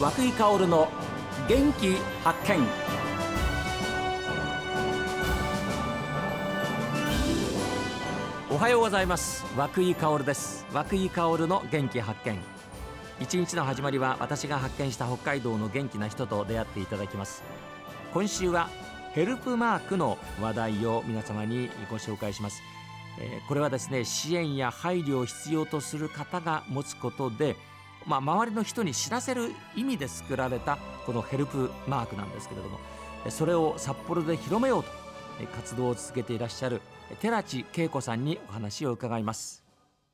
涌井薫の元気発見。おはようございます。涌井薫です。涌井薫の元気発見。一日の始まりは私が発見した北海道の元気な人と出会っていただきます。今週はヘルプマークの話題を皆様にご紹介します。これはですね、支援や配慮を必要とする方が持つことで、周りの人に知らせる意味で作られたこのヘルプマークなんですけれども、それを札幌で広めようと活動を続けていらっしゃる寺地恵子さんにお話を伺います。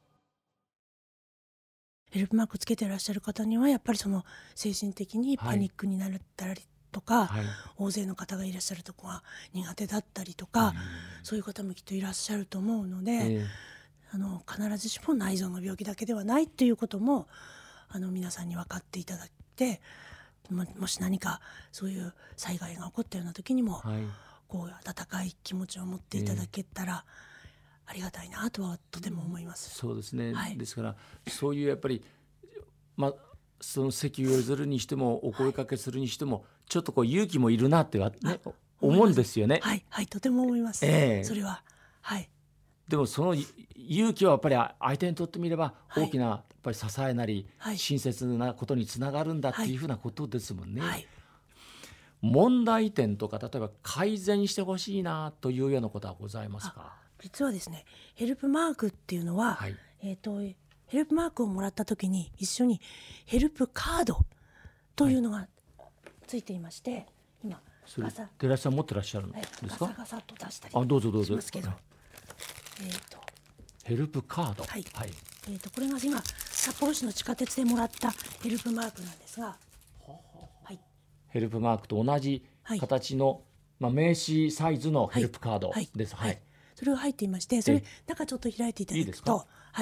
ヘルプマークつけていらっしゃる方にはやっぱりその精神的にパニックになったりとか、大勢の方がいらっしゃるとこが苦手だったりとか、そういう方もきっといらっしゃると思うので、必ずしも内臓の病気だけではないということも皆さんに分かっていただいて、もし何かそういう災害が起こったような時にも、こう温かい気持ちを持っていただけたらありがたいなとはとても思います。 そうですね、ですからそういうやっぱり、その席を譲るにしてもお声かけするにしても、ちょっとこう勇気もいるなって、思うんですよね。 とても思います、それは。 でもその勇気はやっぱり相手にとってみれば大きなやっぱり支えなり、親切なことにつながるんだっていうふうなことですもんね。問題点とか例えば改善してほしいなというようなことはございますか？ 実はですね、ヘルプマークっていうのは、ヘルプマークをもらった時に一緒にヘルプカードというのがついていまして、今寺地さん持ってらっしゃるんですか？ ガサガサと出したりどうぞどうぞしますけど、 ヘルプカード、 これが今札幌市の地下鉄でもらったヘルプマークなんですが、 ヘルプマークと同じ形の、名刺サイズのヘルプカードです。 それが入っていまして、それ中ちょっと開いていただくと、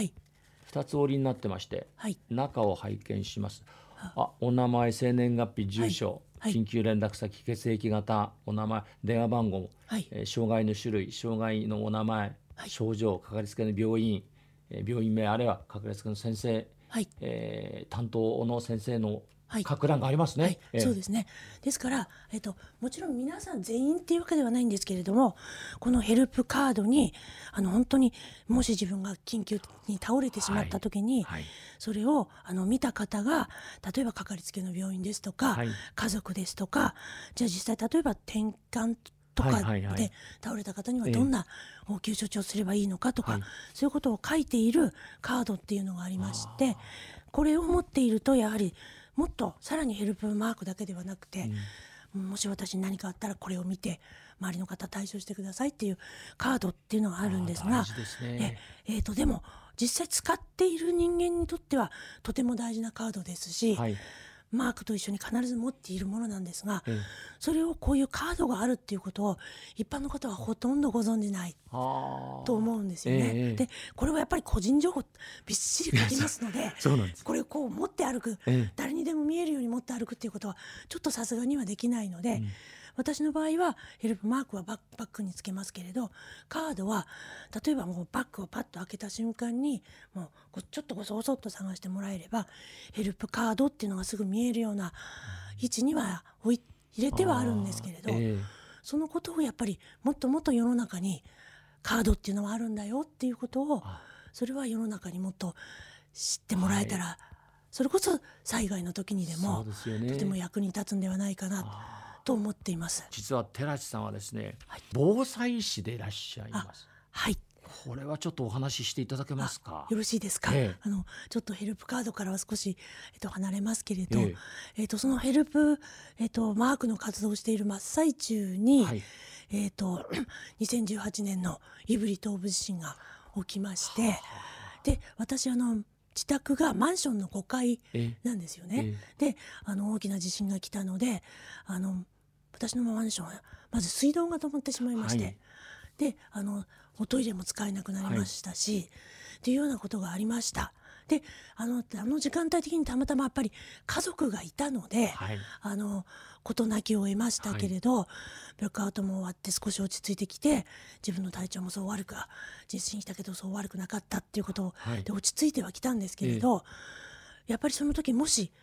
2つ折りになってまして、中を拝見します。お名前、生年月日、住所、緊急連絡先、血液型、お名前、電話番号、障害の種類、障害のお名前、症状、かかりつけの病院、病院名、あるいはかかりつけの先生、担当の先生の書く欄がありますね。 そうですね。ですから、もちろん皆さん全員っていうわけではないんですけれども、このヘルプカードに本当にもし自分が緊急に倒れてしまった時に、それを見た方が、例えばかかりつけの病院ですとか、家族ですとか、じゃあ実際例えば転換とかで倒れた方にはどんな応急処置をすればいいのかとか、そういうことを書いているカードっていうのがありまして、これを持っているとやはりもっとさらにヘルプマークだけではなくて、もし私に何かあったらこれを見て周りの方対処してくださいっていうカードっていうのがあるんですが、でも実際使っている人間にとってはとても大事なカードですし、マークと一緒に必ず持っているものなんですが、それをこういうカードがあるっていうことを一般の方はほとんどご存じないと思うんですよね。でこれはやっぱり個人情報びっしり書きますのでこれをこう持って歩く、誰にでも見えるように持って歩くっていうことはちょっとさすがにはできないので、私の場合はヘルプマークはバッグにつけますけれど、カードは例えばもうバッグをパッと開けた瞬間にもうちょっとごそごそっと探してもらえればヘルプカードっていうのがすぐ見えるような位置には入れてはあるんですけれど、そのことをやっぱりもっともっと世の中にカードっていうのはあるんだよっていうことを、それは世の中にもっと知ってもらえたら、それこそ災害の時にでもとても役に立つんではないかなと思っています。 実は寺地さんはですね、防災士でいらっしゃいます。これはちょっとお話ししていただけますか？ よろしいですか？ちょっとヘルプカードからは少し、離れますけれど、そのヘルプ、マークの活動をしている真っ最中に、2018年の胆振東部地震が起きまして、で私自宅がマンションの5階なんですよね。で大きな地震が来たので私のマンションはまず水道が止まってしまいまして、でおトイレも使えなくなりましたし、っていうようなことがありました。で時間帯的にたまたまやっぱり家族がいたので、事なきを得ましたけれど、ブラックアウトも終わって少し落ち着いてきて、自分の体調もそう悪く地震したけどそう悪くなかったっていうことで落ち着いてはきたんですけれど、やっぱりその時もし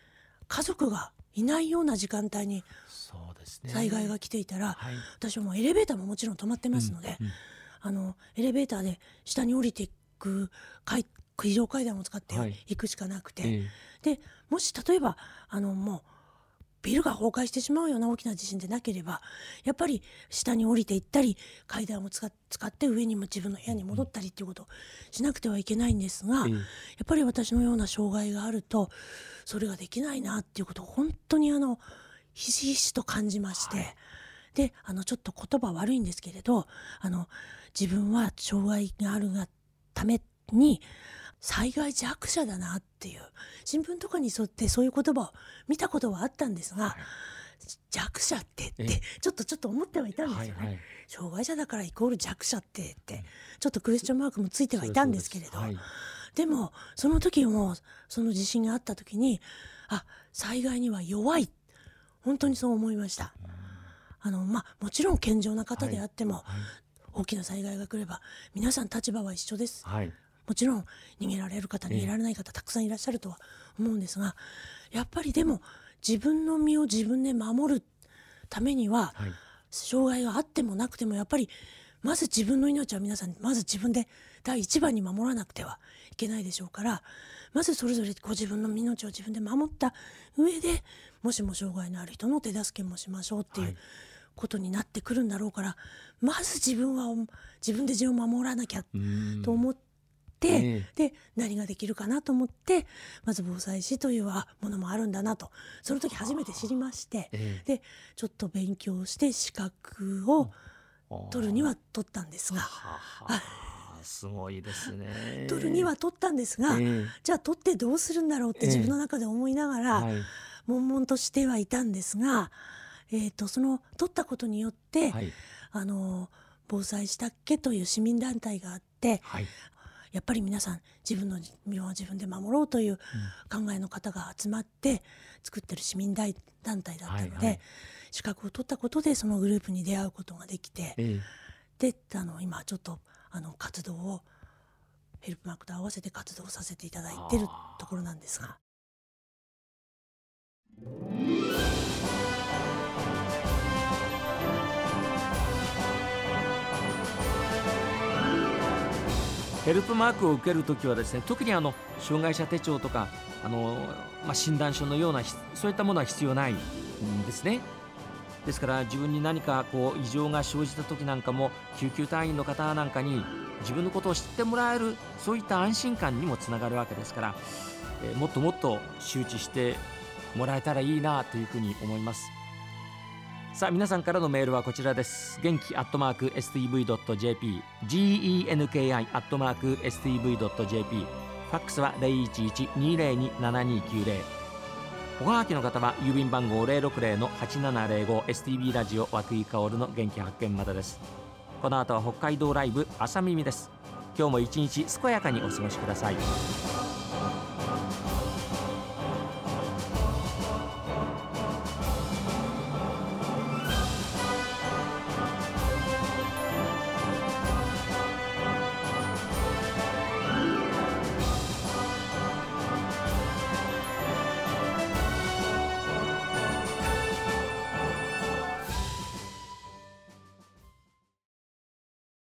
家族がいないような時間帯にそうですね、 災害が来ていたら、 はい、 私はもうエレベーターももちろん止まってますので、エレベーターで下に降りていく非常階段を使っていくしかなくて、でもし例えばもうビルが崩壊してしまうような大きな地震でなければやっぱり下に降りていったり階段を使って上にも自分の部屋に戻ったりっていうことをしなくてはいけないんですが、やっぱり私のような障害があるとそれができないなっていうことを本当にひしひしと感じまして、はい、でちょっと言葉悪いんですけれど自分は障害があるがために災害弱者だなっていう新聞とかに沿ってそういう言葉を見たことはあったんですが、はい、弱者ってちょっと思ってはいたんですよね、はいはい、障害者だからイコール弱者ってちょっとクエスチョンマークもついてはいたんですけれど、はい、でもその時もその地震があった時に災害には弱い、本当にそう思いました。もちろん健常な方であっても、はいはい、大きな災害が来れば皆さん立場は一緒です、はい、もちろん逃げられる方逃げられない方たくさんいらっしゃるとは思うんですが、やっぱりでも自分の身を自分で守るためには、はい、障害があってもなくてもやっぱりまず自分の命は皆さんまず自分で第一番に守らなくてはいけないでしょうから、まずそれぞれご自分の命を自分で守った上でもしも障害のある人の手助けもしましょうっていうことになってくるんだろうから、まず自分で自分を守らなきゃと思って、で何ができるかなと思ってまず防災士というものもあるんだなとその時初めて知りまして、でちょっと勉強して資格を取るには取ったんですが、 すごいですね。 取るには取ったんですが、じゃあ取ってどうするんだろうって自分の中で思いながら、悶々としてはいたんですが、その取ったことによって、はい、防災したっけという市民団体があって、はい、やっぱり皆さん自分の身を自分で守ろうという考えの方が集まって作ってる市民団体だったので、はいはい、資格を取ったことでそのグループに出会うことができて、で今ちょっと活動をヘルプマークと合わせて活動させていただいているところなんですが、 ヘルプマークを受けるときはですね、特に障害者手帳とか診断書のようなそういったものは必要ないんですね。ですから自分に何か異常が生じた時なんかも救急隊員の方なんかに自分のことを知ってもらえる、そういった安心感にもつながるわけですから、もっともっと周知してもらえたらいいなというふうに思います。さあ皆さんからのメールはこちらです。元気@stv.jp、 genki@stv.jp、 ファックスは 011-202-7290。おはがきの方は郵便番号 060-8705 STB ラジオ和久井薫の元気発見までです。この後は北海道ライブ朝耳です。今日も一日健やかにお過ごしください。